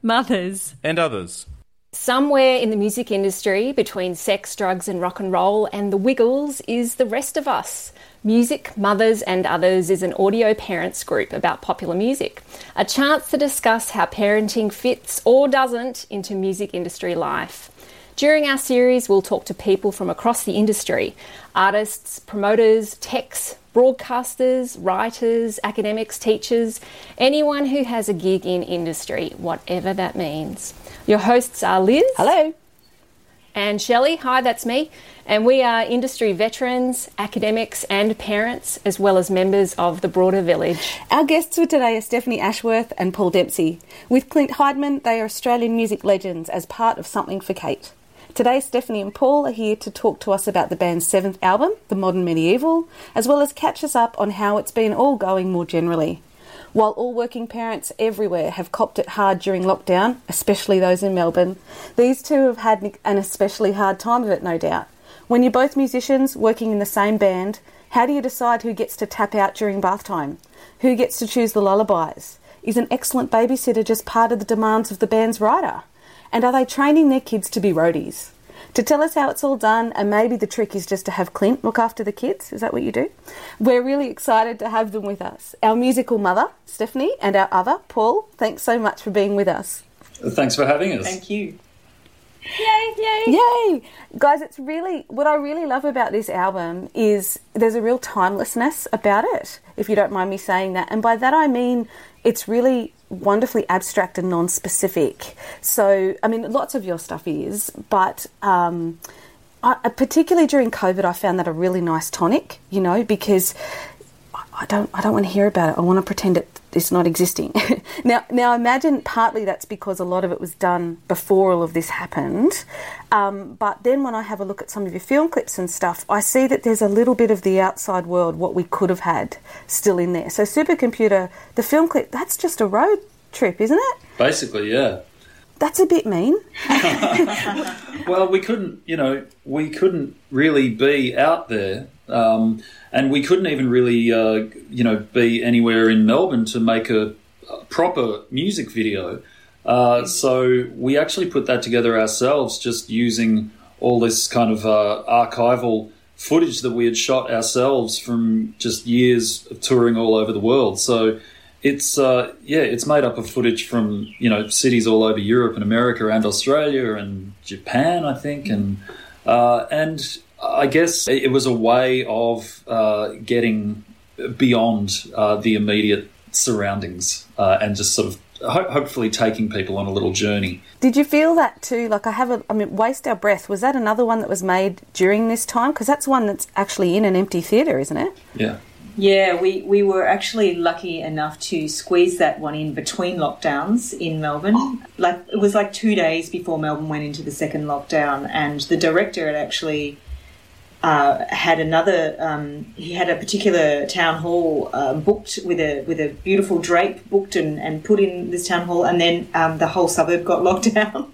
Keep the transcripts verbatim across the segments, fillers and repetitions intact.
mothers, and others. Somewhere in the music industry, between sex, drugs and rock and roll and the Wiggles, is the rest of us. Music, Mothers and Others is an audio parents group about popular music. A chance to discuss how parenting fits or doesn't into music industry life. During our series, we'll talk to people from across the industry: artists, promoters, techs, broadcasters, writers, academics, teachers, anyone who has a gig in industry, whatever that means. Your hosts are Liz. Hello. And Shelley. Hi, that's me. And we are industry veterans, academics and parents, as well as members of the broader village. Our guests for today are Stephanie Ashworth and Paul Dempsey. With Clint Heidman, they are Australian music legends as part of Something for Kate. Today, Stephanie and Paul are here to talk to us about the band's seventh album, The Modern Medieval, as well as catch us up on how it's been all going more generally. While all working parents everywhere have copped it hard during lockdown, especially those in Melbourne, these two have had an especially hard time of it, no doubt. When you're both musicians working in the same band, how do you decide who gets to tap out during bath time? Who gets to choose the lullabies? Is an excellent babysitter just part of the demands of the band's writer? And are they training their kids to be roadies? To tell us how it's all done, and maybe the trick is just to have Clint look after the kids, is that what you do? We're really excited to have them with us. Our musical mother, Stephanie, and our other, Paul, thanks so much for being with us. Thanks for having us. Thank you. Yay, yay. Yay! Guys, it's really, what I really love about this album is there's a real timelessness about it, if you don't mind me saying that. And by that I mean it's really wonderfully abstract and non-specific. So, I mean, lots of your stuff is, but um, I, particularly during COVID, I found that a really nice tonic, you know, because I don't, I don't want to hear about it. I want to pretend it, it's not existing. now, now, imagine partly that's because a lot of it was done before all of this happened. Um, but then when I have a look at some of your film clips and stuff, I see that there's a little bit of the outside world, what we could have had, still in there. So Supercomputer, the film clip, that's just a road trip, isn't it? Basically, yeah. That's a bit mean. Well, we couldn't, you know, we couldn't really be out there. Um, and we couldn't even really, uh, you know, be anywhere in Melbourne to make a, a proper music video. Uh, so we actually put that together ourselves, just using all this kind of uh, archival footage that we had shot ourselves from just years of touring all over the world. So it's, uh, yeah, it's made up of footage from, you know, cities all over Europe and America and Australia and Japan, I think, and uh, and... I guess it was a way of uh, getting beyond uh, the immediate surroundings uh, and just sort of ho- hopefully taking people on a little journey. Did you feel that too? Like I have a, I mean, Waste Our Breath, was that another one that was made during this time? Because that's one that's actually in an empty theatre, isn't it? Yeah. Yeah, we, we were actually lucky enough to squeeze that one in between lockdowns in Melbourne. Like it was like two days before Melbourne went into the second lockdown, and the director had actually... Uh, had another. Um, he had a particular town hall uh, booked with a with a beautiful drape booked and, and put in this town hall, and then um, the whole suburb got locked down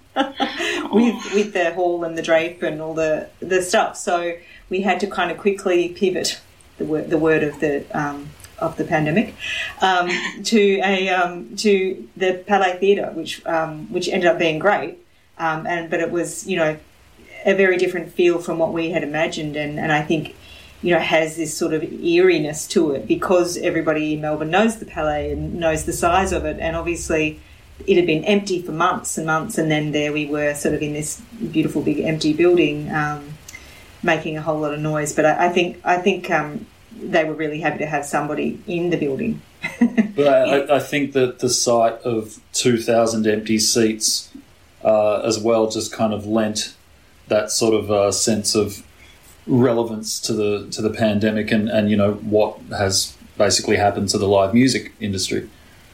with with the hall and the drape and all the, the stuff. So we had to kind of quickly pivot the word the word of the um, of the pandemic um, to a um, to the Palais Theatre, which um, which ended up being great, um, and but it was you know. a very different feel from what we had imagined, and, and I think, you know, has this sort of eeriness to it because everybody in Melbourne knows the Palais and knows the size of it, and obviously it had been empty for months and months, and then there we were sort of in this beautiful big empty building um, making a whole lot of noise. But I, I think I think um, they were really happy to have somebody in the building. But I, I think that the sight of two thousand empty seats uh, as well just kind of lent that sort of uh, sense of relevance to the to the pandemic and, and, you know, what has basically happened to the live music industry.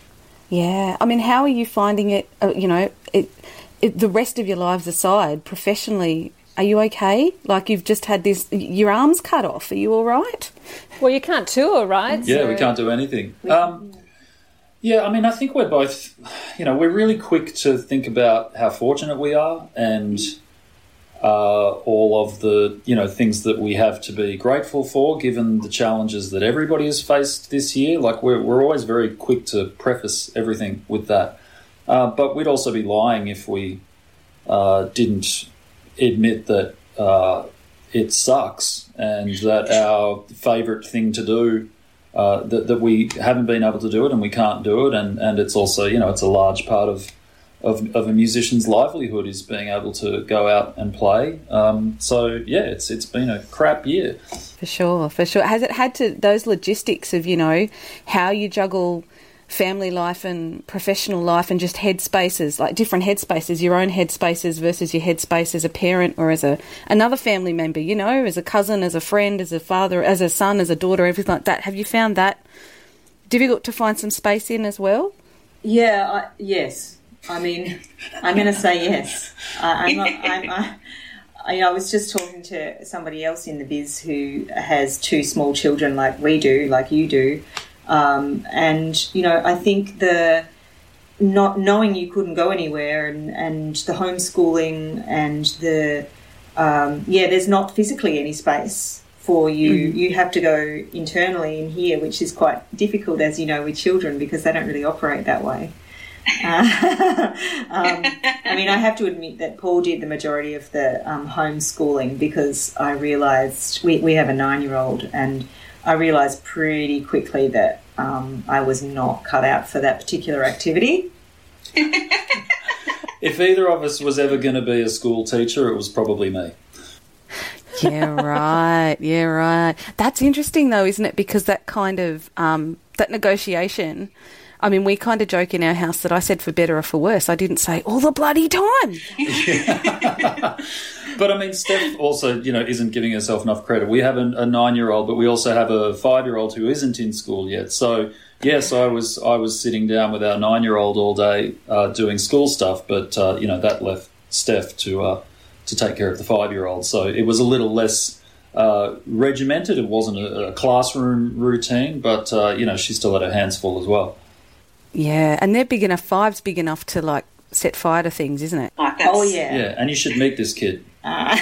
Yeah. I mean, how are you finding it, uh, you know, it, it, the rest of your lives aside, professionally, are you okay? Like you've just had this, your arms cut off. Are you all right? Well, you can't tour, right? Yeah, so... we can't do anything. Um, yeah, I mean, I think we're both, you know, we're really quick to think about how fortunate we are and... Uh, all of the, you know, things that we have to be grateful for, given the challenges that everybody has faced this year. Like we're we're always very quick to preface everything with that. Uh, but we'd also be lying if we uh, didn't admit that uh, it sucks and that our favourite thing to do, uh, that, that we haven't been able to do it and we can't do it. And, and it's also, you know, it's a large part of, of, of a musician's livelihood is being able to go out and play. Um, so, yeah, it's it's been a crap year. For sure, for sure. Has it had to, those logistics of, you know, how you juggle family life and professional life and just headspaces, like different headspaces, your own headspaces versus your headspace as a parent or as a another family member, you know, as a cousin, as a friend, as a father, as a son, as a daughter, everything like that. Have you found that difficult to find some space in as well? Yeah, I, yes. I mean, I'm going to say yes. I, I'm not, I'm, I, I, I was just talking to somebody else in the biz who has two small children like we do, like you do. Um, and, you know, I think the not knowing you couldn't go anywhere and, and the homeschooling and the, um, yeah, there's not physically any space for you. Mm. You have to go internally in here, which is quite difficult, as you know, with children because they don't really operate that way. Uh, um, I mean, I have to admit that Paul did the majority of the um, homeschooling because I realised we, we have a nine-year-old and I realised pretty quickly that um, I was not cut out for that particular activity. If either of us was ever going to be a school teacher, it was probably me. Yeah, right. Yeah, right. That's interesting, though, isn't it? Because that kind of um, that negotiation. I mean, we kind of joke in our house that I said for better or for worse. I didn't say all the bloody time. Yeah. But, I mean, Steph also, you know, isn't giving herself enough credit. We have a, a nine-year-old, but we also have a five-year-old who isn't in school yet. So, yes, I was I was sitting down with our nine-year-old all day uh, doing school stuff, but, uh, you know, that left Steph to uh, to take care of the five-year-old. So it was a little less uh, regimented. It wasn't a, a classroom routine, but, uh, you know, she still had her hands full as well. Yeah, and they're big enough, five's big enough to, like, set fire to things, isn't it? Like oh, yeah. Yeah, and you should meet this kid. Uh.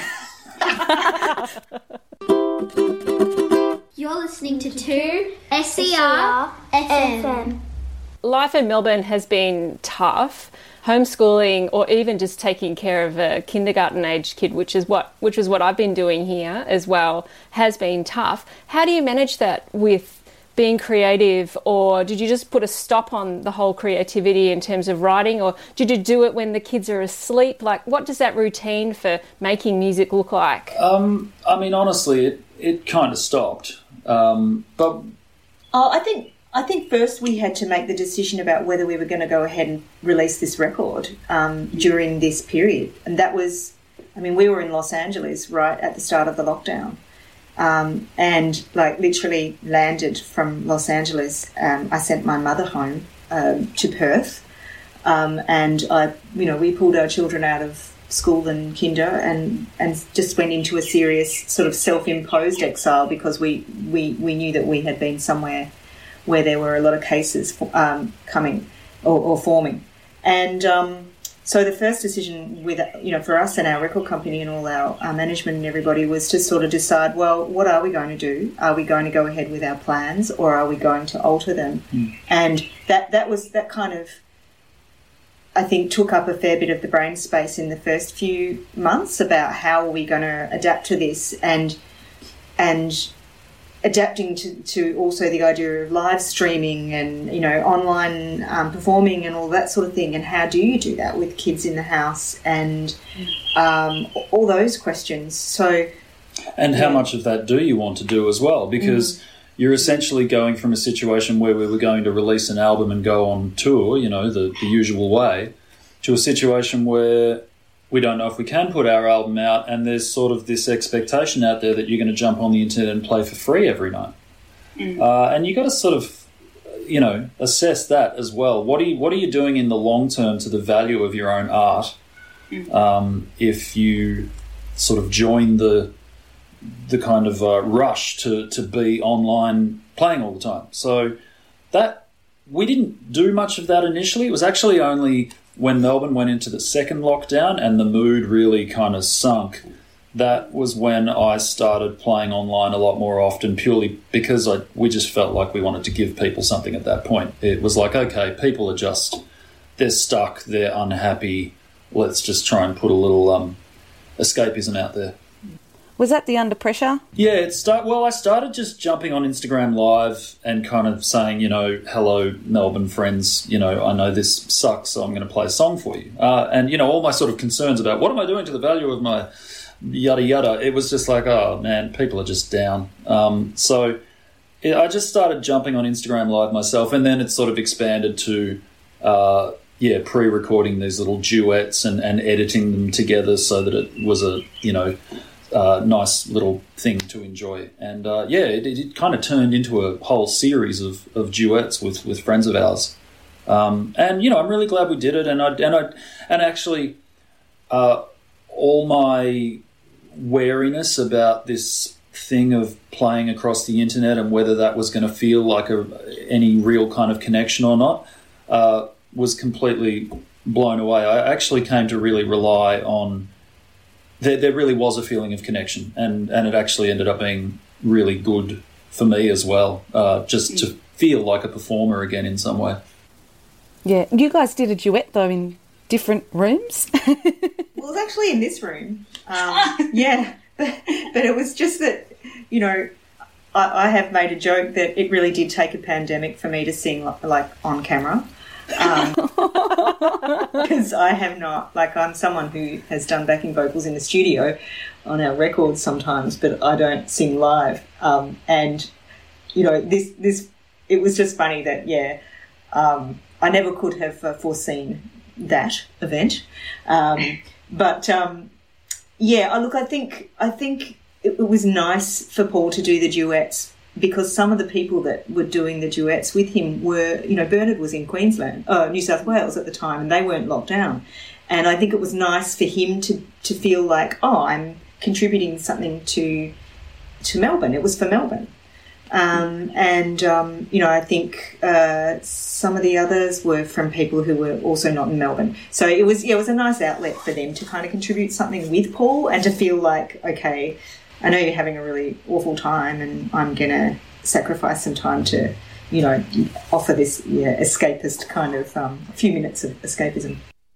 You're listening to two S E R F M. Life in Melbourne has been tough. Homeschooling or even just taking care of a kindergarten age kid, which is what which is what I've been doing here as well, has been tough. How do you manage that with being creative, or did you just put a stop on the whole creativity in terms of writing, or did you do it when the kids are asleep? Like, what does that routine for making music look like? Um, I mean, honestly, it, it kind of stopped. Um, but oh, I think I think first we had to make the decision about whether we were going to go ahead and release this record um, during this period, and that was, I mean, we were in Los Angeles right at the start of the lockdown. Um, and like literally landed from Los Angeles. Um, I sent my mother home um, to Perth, um, and I, you know, we pulled our children out of school and kinder, and, and just went into a serious sort of self-imposed exile because we, we, we knew that we had been somewhere where there were a lot of cases um, coming or, or forming, and. Um, So the first decision with, you know, for us and our record company and all our, our management and everybody was to sort of decide, well, what are we going to do? Are we going to go ahead with our plans, or are we going to alter them? Mm. And that, that was that kind of, I think, took up a fair bit of the brain space in the first few months about how are we going to adapt to this, and and adapting to, to also the idea of live streaming and, you know, online um, performing and all that sort of thing, and how do you do that with kids in the house, and um, all those questions. So, and how yeah. much of that do you want to do as well? Because mm. you're essentially going from a situation where we were going to release an album and go on tour, you know, the, the usual way, to a situation where we don't know if we can put our album out, and there's sort of this expectation out there that you're going to jump on the internet and play for free every night. Mm. Uh, and you've got to sort of, you know, assess that as well. What are you, what are you doing in the long term to the value of your own art mm. um, if you sort of join the the kind of uh, rush to, to be online playing all the time? So that we didn't do much of that initially. It was actually only when Melbourne went into the second lockdown and the mood really kind of sunk, that was when I started playing online a lot more often, purely because I, we just felt like we wanted to give people something at that point. It was like, okay, people are just they're stuck, they're unhappy. Let's just try and put a little um, escapism out there. Was that the Under Pressure? Yeah, it start. Well, I started just jumping on Instagram Live and kind of saying, you know, hello, Melbourne friends, you know, I know this sucks, so I'm going to play a song for you. Uh, and, you know, all my sort of concerns about what am I doing to the value of my yada yada, it was just like, oh, man, people are just down. Um, so it, I just started jumping on Instagram Live myself, and then it sort of expanded to, uh, yeah, pre-recording these little duets and, and editing them together so that it was a, you know, Uh, nice little thing to enjoy. And uh, yeah, it, it kind of turned into a whole series of, of duets with, with friends of ours. Um, and you know, I'm really glad we did it. And I and I and actually, uh, all my wariness about this thing of playing across the internet and whether that was going to feel like a any real kind of connection or not uh, was completely blown away. I actually came to really rely on. There, there really was a feeling of connection, and, and it actually ended up being really good for me as well, uh, just to feel like a performer again in some way. Yeah. You guys did a duet, though, in different rooms? Well, it was actually in this room. Um, yeah. But, but it was just that, you know, I, I have made a joke that it really did take a pandemic for me to sing, like, on camera. Because um, I have not, like, I'm someone who has done backing vocals in the studio on our records sometimes, but I don't sing live. Um, and, you know, this, this, it was just funny that, yeah, um, I never could have uh, foreseen that event. Um, but, um, yeah, I look, I think, I think it, it was nice for Paul to do the duets, because some of the people that were doing the duets with him were, you know, Bernard was in Queensland, uh, New South Wales at the time, and they weren't locked down. And I think it was nice for him to, to feel like, oh, I'm contributing something to to Melbourne. It was for Melbourne. Um, and, um, you know, I think uh, some of the others were from people who were also not in Melbourne. So it was, yeah, it was a nice outlet for them to kind of contribute something with Paul and to feel like, okay, I know you're having a really awful time and I'm going to sacrifice some time to, you know, offer this yeah, escapist kind of um, few minutes of escapism.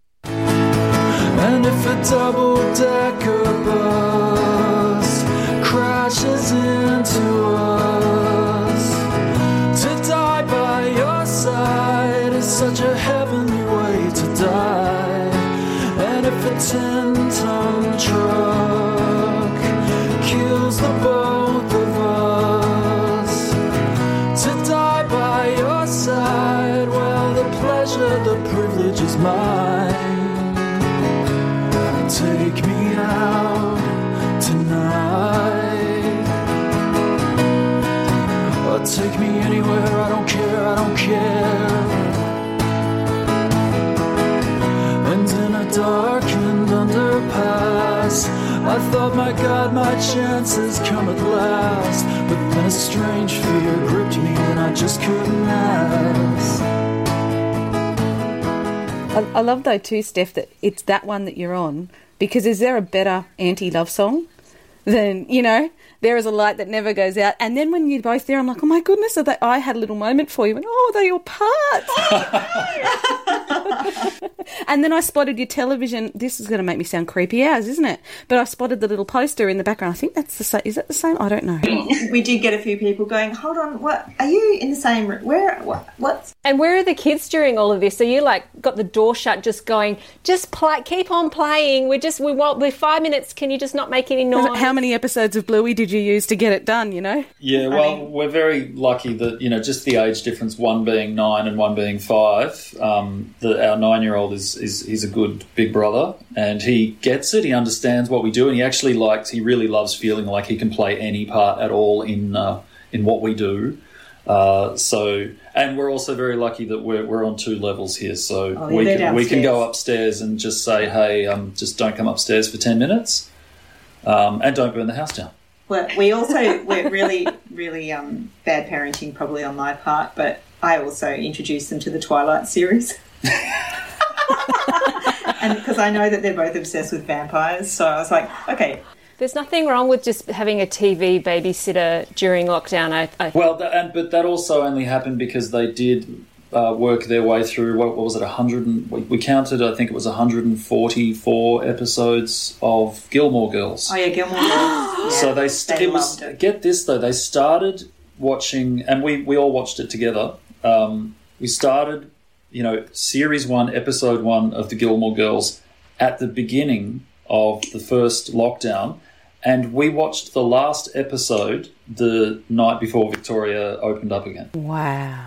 And if a double-decker bus crashes into us, to die by your side is such a heavenly way to die. And if a ten-ton truck kills the both of us, to die by your side, well, the pleasure, the privilege is mine. Take me out tonight, or take me anywhere, I don't care, I don't care. And in a darkened underpass, I thought, my God, my chances come at last. But then a strange fear gripped me and I just couldn't ask. I, I love, though, too, Steph, that it's that one that you're on, because is there a better anti-love song than, you know, There Is a Light That Never Goes Out? And then when you're both there, I'm like, oh, my goodness, are they, I had a little moment for you. And, oh, they're your parts. And then I spotted your television. This is going to make me sound creepy as, isn't it? But I spotted the little poster in the background. I think that's the same. Is that the same? I don't know. We did get a few people going, hold on, what? Are you in the same room? Where? What? What? And where are the kids during all of this? So you like got the door shut, just going, just play, keep on playing. We're just, we want, we're five minutes. Can you just not make any noise? How many episodes of Bluey did you use to get it done, you know? Yeah, well, we're very lucky that, you know, just the age difference, one being nine and one being five, um, the, our nine-year-old is, is he's a good big brother and he gets it, he understands what we do, and he actually likes, he really loves feeling like he can play any part at all in uh, in what we do. Uh, so, and we're also very lucky that we're we're on two levels here, so oh, we can we can go upstairs and just say, hey, um, just don't come upstairs for ten minutes, um, and don't burn the house down. Well, we also we're really really um, bad parenting probably on my part, but I also introduced them to the Twilight series. And because I know that they're both obsessed with vampires, so I was like, okay. There's nothing wrong with just having a T V babysitter during lockdown. I, I... Well, that, and but that also only happened because they did uh, work their way through, what, what was it, one hundred and, we, we counted, I think it was one hundred forty-four episodes of Gilmore Girls. Oh, yeah, Gilmore Girls. Yeah, so they, st- they it was, loved it. Get this though, they started watching, and we, we all watched it together. Um, we started, you know, series one, episode one of the Gilmore Girls at the beginning of the first lockdown, and we watched the last episode the night before Victoria opened up again. Wow.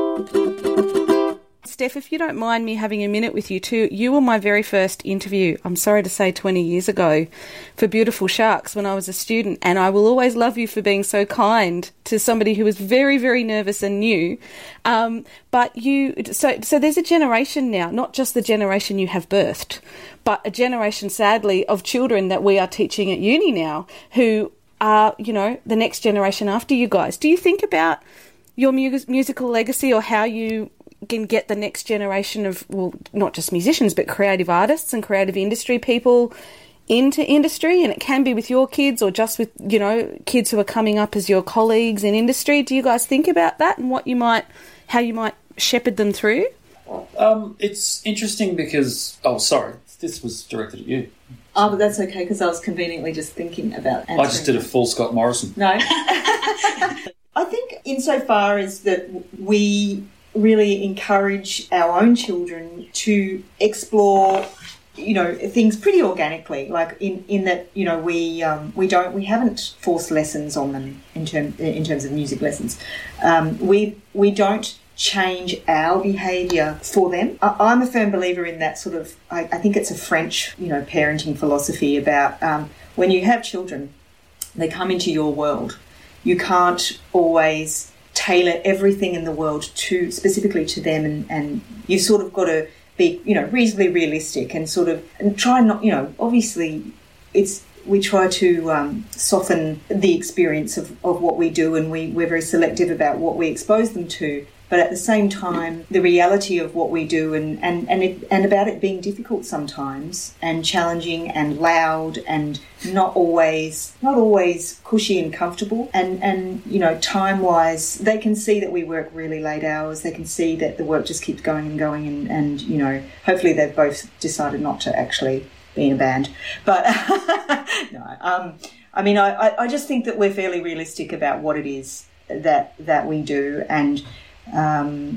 Steph, if you don't mind me having a minute with you too, you were my very first interview, I'm sorry to say twenty years ago, for Beautiful Sharks when I was a student, and I will always love you for being so kind to somebody who was very, very nervous and new. Um, but you, so, so there's a generation now, not just the generation you have birthed, but a generation, sadly, of children that we are teaching at uni now who are, you know, the next generation after you guys. Do you think about your mu- musical legacy or how you can get the next generation of, well, not just musicians, but creative artists and creative industry people into industry? And it can be with your kids or just with, you know, kids who are coming up as your colleagues in industry. Do you guys think about that and what you might, how you might shepherd them through? Um, it's interesting because, oh, sorry, this was directed at you. Oh, but that's okay because I was conveniently just thinking about answering. I just did a full Scott Morrison. No. I think insofar as that we really encourage our own children to explore, you know, things pretty organically, like in, in that, you know, we um, we don't we haven't forced lessons on them in term in terms of music lessons. Um, we we don't change our behaviour for them. I, I'm a firm believer in that sort of. I, I think it's a French, you know, parenting philosophy about um, when you have children, they come into your world. You can't always tailor everything in the world to specifically to them, and, and you've sort of got to be, you know, reasonably realistic and sort of and try not, you know, obviously it's we try to um, soften the experience of, of what we do, and we, we're very selective about what we expose them to. But at the same time, the reality of what we do and, and, and, it, and about it being difficult sometimes and challenging and loud and not always not always cushy and comfortable. And, and you know, time-wise, they can see that we work really late hours. They can see that the work just keeps going and going. And, and you know, hopefully they've both decided not to actually be in a band. But, no, um, I mean, I, I just think that we're fairly realistic about what it is that that we do. And Um,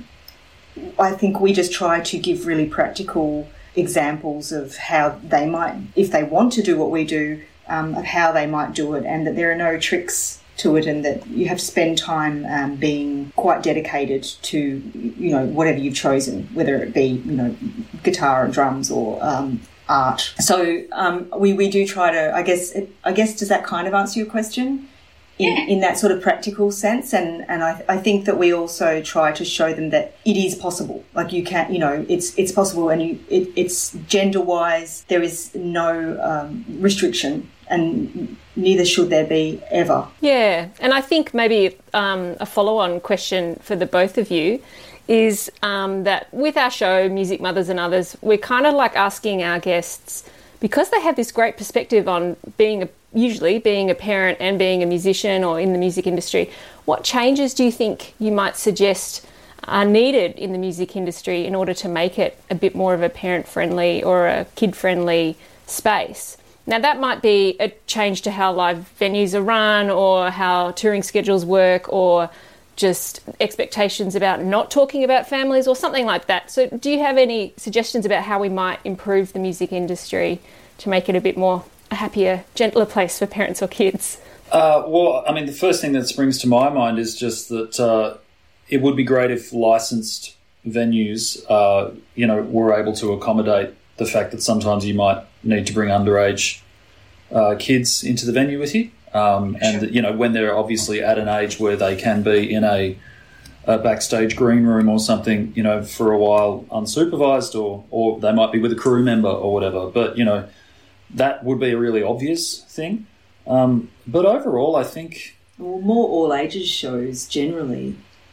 I think we just try to give really practical examples of how they might, if they want to do what we do, um, of how they might do it, and that there are no tricks to it, and that you have to spend time um, being quite dedicated to, you know, whatever you've chosen, whether it be, you know, guitar and drums or um, art. So um, we, we do try to, I guess, I guess, does that kind of answer your question? In, in that sort of practical sense, and, and I, I think that we also try to show them that it is possible. Like you can, you know, it's it's possible, and you, it, it's gender wise. There is no um, restriction, and neither should there be ever. Yeah, and I think maybe um, a follow on question for the both of you is um, that with our show, Music Mothers and Others, we're kind of like asking our guests, because they have this great perspective on being a usually being a parent and being a musician or in the music industry, what changes do you think you might suggest are needed in the music industry in order to make it a bit more of a parent-friendly or a kid-friendly space? Now, that might be a change to how live venues are run or how touring schedules work, or just expectations about not talking about families or something like that. So do you have any suggestions about how we might improve the music industry to make it a bit more a happier, gentler place for parents or kids? Uh, well, I mean, the first thing that springs to my mind is just that uh, it would be great if licensed venues, uh, you know, were able to accommodate the fact that sometimes you might need to bring underage uh, kids into the venue with you. Um, and, sure. you know, when they're obviously at an age where they can be in a, a backstage green room or something, you know, for a while unsupervised, or, or they might be with a crew member or whatever. But, you know, that would be a really obvious thing. Um, but overall, I think... Well, more all-ages shows generally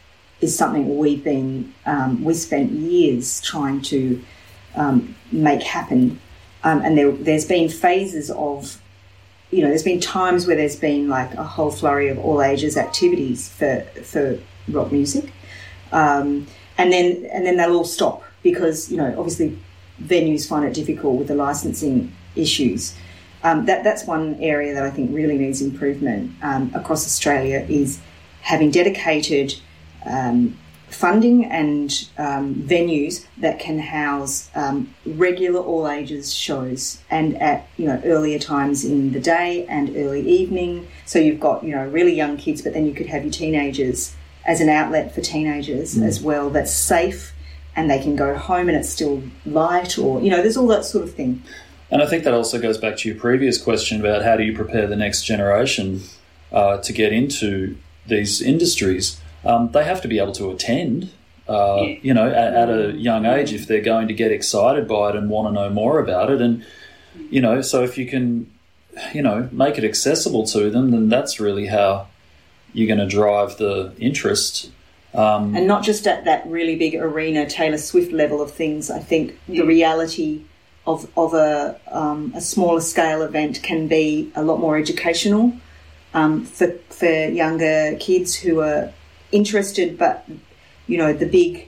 is something we've been... Um, we spent years trying to um, make happen. Um, and there, there's been phases of... You know, there's been times where there's been like a whole flurry of all-ages activities for, for rock music. Um, and then and then they'll all stop because, you know, obviously venues find it difficult with the licensing issues. Um, that that's one area that I think really needs improvement um, across Australia, is having dedicated um, funding and um, venues that can house um, regular all ages shows, and at, you know, earlier times in the day and early evening. So you've got, you know, really young kids, but then you could have your teenagers as an outlet for teenagers mm. as well. That's safe, and they can go home and it's still light, or, you know, there's all that sort of thing. And I think that also goes back to your previous question about how do you prepare the next generation uh, to get into these industries. Um, they have to be able to attend, uh, yeah. you know, at, at a young age if they're going to get excited by it and want to know more about it. And, you know, so if you can, you know, make it accessible to them, then that's really how you're going to drive the interest. Um, and not just at that really big arena, Taylor Swift level of things. I think the reality of of a um, a smaller scale event can be a lot more educational um, for for younger kids who are interested, but, you know, the big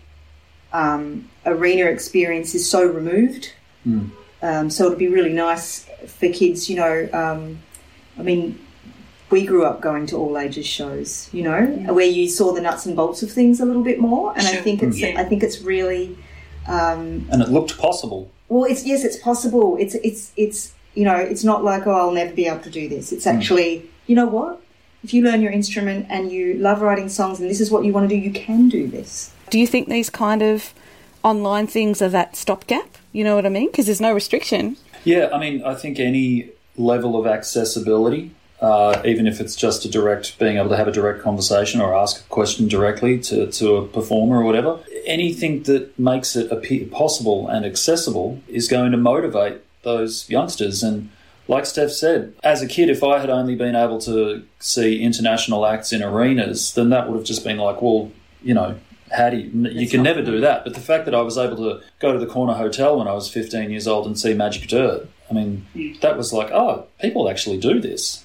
um, arena experience is so removed. Mm. Um, so it'd be really nice for kids, you know. Um, I mean, we grew up going to all ages shows, you know, yeah. where you saw the nuts and bolts of things a little bit more, and I think it's yeah. I think it's really um, and it looked possible. Well, it's yes, it's possible. It's it's it's you know, it's not like, oh, I'll never be able to do this. It's actually, mm. you know what? If you learn your instrument and you love writing songs and this is what you want to do, you can do this. Do you think these kind of online things are that stopgap? You know what I mean? Because there's no restriction. Yeah, I mean, I think any level of accessibility, uh, even if it's just a direct, being able to have a direct conversation or ask a question directly to, to a performer or whatever, anything that makes it appear possible and accessible is going to motivate those youngsters. And like Steph said, as a kid, if I had only been able to see international acts in arenas, then that would have just been like, well, you know, how do you, you it's can never do that. But the fact that I was able to go to the Corner Hotel when I was fifteen years old and see Magic Dirt, I mean, that was like, oh, people actually do this.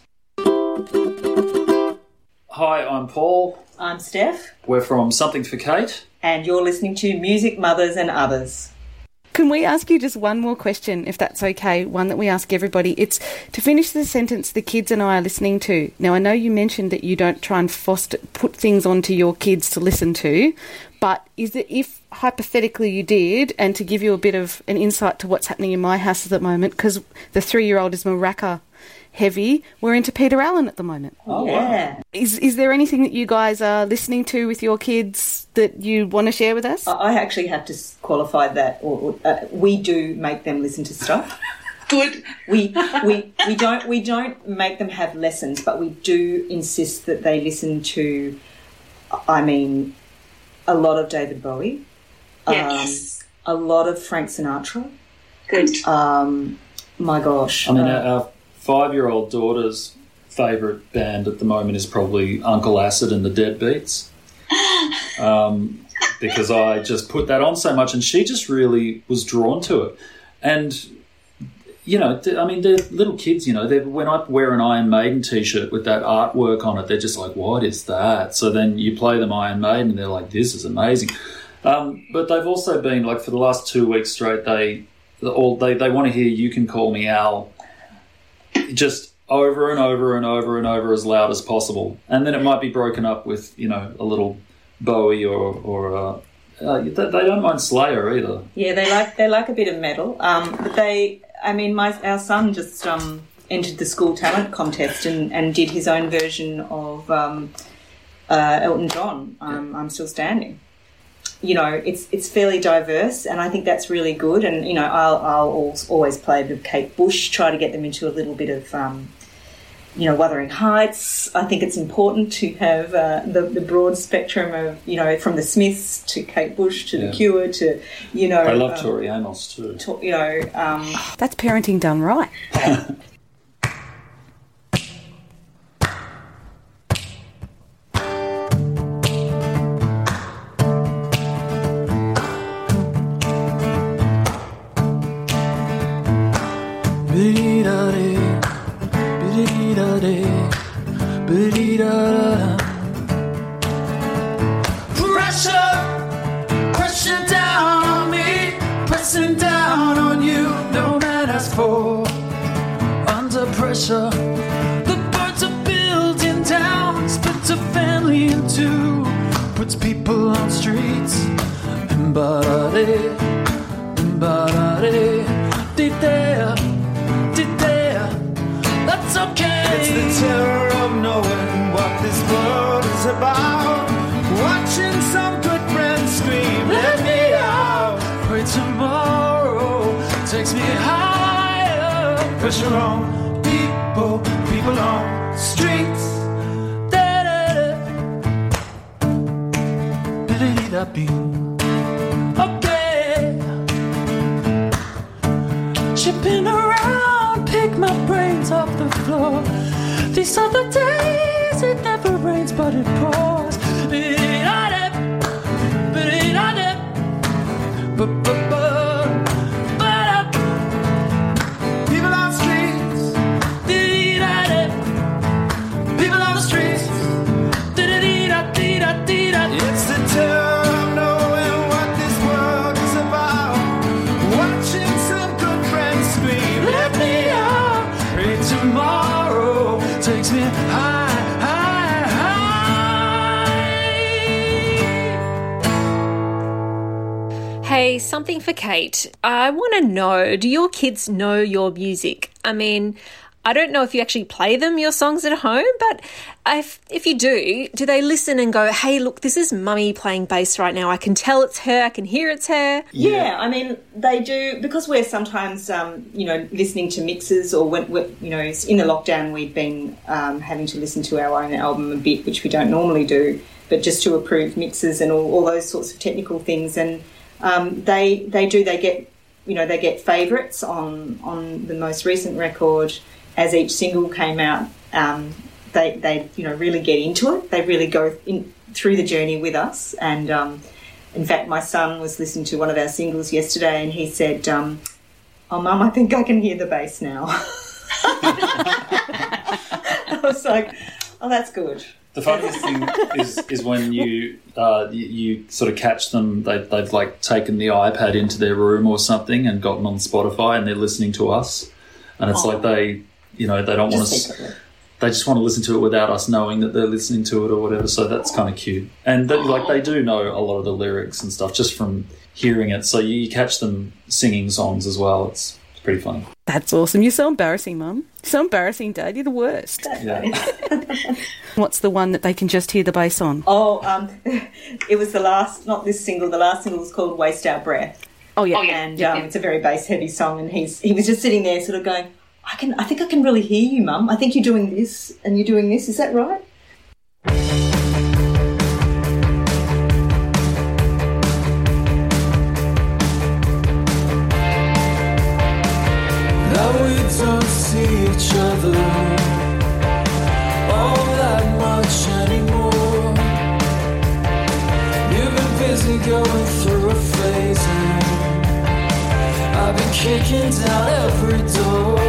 Hi, I'm Paul. I'm Steph. We're from Something for Kate. And you're listening to Music, Mothers and Others. Can we ask you just one more question, if that's okay, one that we ask everybody? It's to finish the sentence the kids and I are listening to. Now, I know you mentioned that you don't try and foster, put things onto your kids to listen to, but is it, if hypothetically you did, and to give you a bit of an insight to what's happening in my house at the moment, because the three-year-old is Maraca heavy, we're into Peter Allen at the moment. Oh, yeah. Wow. Is is there anything that you guys are listening to with your kids that you want to share with us? I actually have to qualify that. Or, or, uh, we do make them listen to stuff. Good. We we we don't we don't make them have lessons, but we do insist that they listen to. I mean, a lot of David Bowie. Yes. Um, a lot of Frank Sinatra. Good. Um, my gosh. I mean, uh, our, our five-year-old daughter's favourite band at the moment is probably Uncle Acid and the Deadbeats, um, because I just put that on so much and she just really was drawn to it. And, you know, I mean, they're little kids, you know, when I wear an Iron Maiden T-shirt with that artwork on it, they're just like, what is that? So then you play them Iron Maiden and they're like, this is amazing. Um, but they've also been, like, for the last two weeks straight, they all they, they want to hear You Can Call Me Al just over and over and over and over as loud as possible. And then it might be broken up with, you know, a little Bowie or... or uh, uh, they, they don't mind Slayer either. Yeah, they like they like a bit of metal. Um, but they... I mean, my our son just um, entered the school talent contest and, and did his own version of um, uh, Elton John, um, I'm Still Standing. You know, it's it's fairly diverse, and I think that's really good. And, you know, I'll, I'll always play a bit of Kate Bush, try to get them into a little bit of, um, you know, Wuthering Heights. I think it's important to have uh, the, the broad spectrum of, you know, from the Smiths to Kate Bush to yeah. The Cure to, you know... I love um, Tori Amos too. To, you know... Um, That's parenting done right. Pressure pressing down on you, no man has for. Under pressure, the birds are building down, splits a family in two, puts people on streets. Mbarare, mbarare, did there, did there, that's okay. It's the terror of knowing what this world is about. Watching some good friends scream, let me out. Pray tomorrow takes me higher. Pressure on people, people on streets. Da-da-da. Bi-di-di-da-bee. Okay. Chipping around, pick my brains off the floor. These are the days, it never rains but it pours. Bi-di-di-da-da. Bi-di-di-da-da. Bu-bu-bu. Ba-da. People on the streets. Di-di-da-da. People on the streets. Di-di-di-da-di-da-di-da. It's the terror of knowing what this world is about. Watching some good friends scream, let me out. Pray tomorrow takes me high, high, high. Hey, something for Kate. I want to know, do your kids know your music? I mean, I don't know if you actually play them, your songs at home, but if, if you do, do they listen and go, hey, look, this is Mummy playing bass right now. I can tell it's her. I can hear it's her. Yeah, yeah I mean, they do, because we're sometimes, um, you know, listening to mixes, or, when, when, you know, in the lockdown we've been um, having to listen to our own album a bit, which we don't normally do, but just to approve mixes and all, all those sorts of technical things. And um, they they do, they get, you know, they get favourites on, on the most recent record. As each single came out, um, they, they, you know, really get into it. They really go in, through the journey with us. And, um, in fact, my son was listening to one of our singles yesterday and he said, um, oh, Mum, I think I can hear the bass now. I was like, oh, that's good. The funniest thing is is when you, uh, you you sort of catch them. They, they've, like, taken the iPad into their room or something and gotten on Spotify and they're listening to us. And it's oh. like they... You know, they don't want to. They just want to listen to it without us knowing that they're listening to it or whatever. So that's kind of cute. And they, like they do know a lot of the lyrics and stuff just from hearing it. So you catch them singing songs as well. It's, it's pretty funny. That's awesome. You're so embarrassing, Mum. So embarrassing, Dad. You're the worst. Yeah. What's the one that they can just hear the bass on? Oh, um, it was the last. Not this single. The last single was called "Waste Our Breath." Oh yeah, and yeah, um, yeah. It's a very bass-heavy song. And he's he was just sitting there, sort of going, I can. I think I can really hear you, Mum. I think you're doing this and you're doing this. Is that right? Now we don't see each other all that much anymore. You've been busy going through a phase and I've been kicking down every door.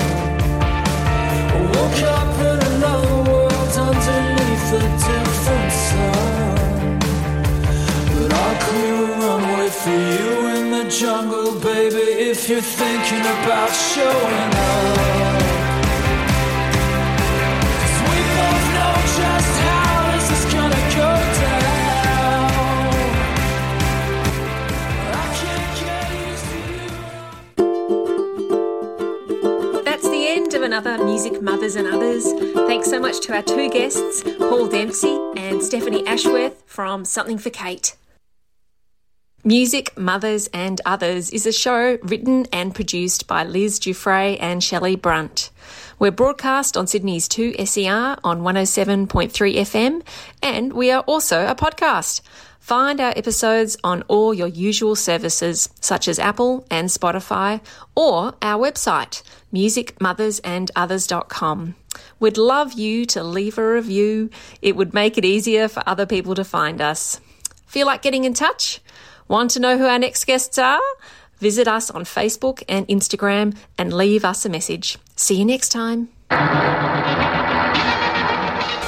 I woke up in another world underneath a different sun. But I'll clear a runway for you in the jungle, baby, if you're thinking about showing up. 'Cause we both know just how this is gonna go down. I can't get used to you. That's the end of another Music Mothers and Others. Thanks so much to our two guests, Paul Dempsey and Stephanie Ashworth from Something for Kate. Music Mothers and Others is a show written and produced by Liz Giuffre and Shelley Brunt. We're broadcast on Sydney's two S E R on one oh seven point three F M, and we are also a podcast. Find our episodes on all your usual services such as Apple and Spotify, or our website, music mothers and others dot com. We'd love you to leave a review. It would make it easier for other people to find us. Feel like getting in touch? Want to know who our next guests are? Visit us on Facebook and Instagram and leave us a message. See you next time.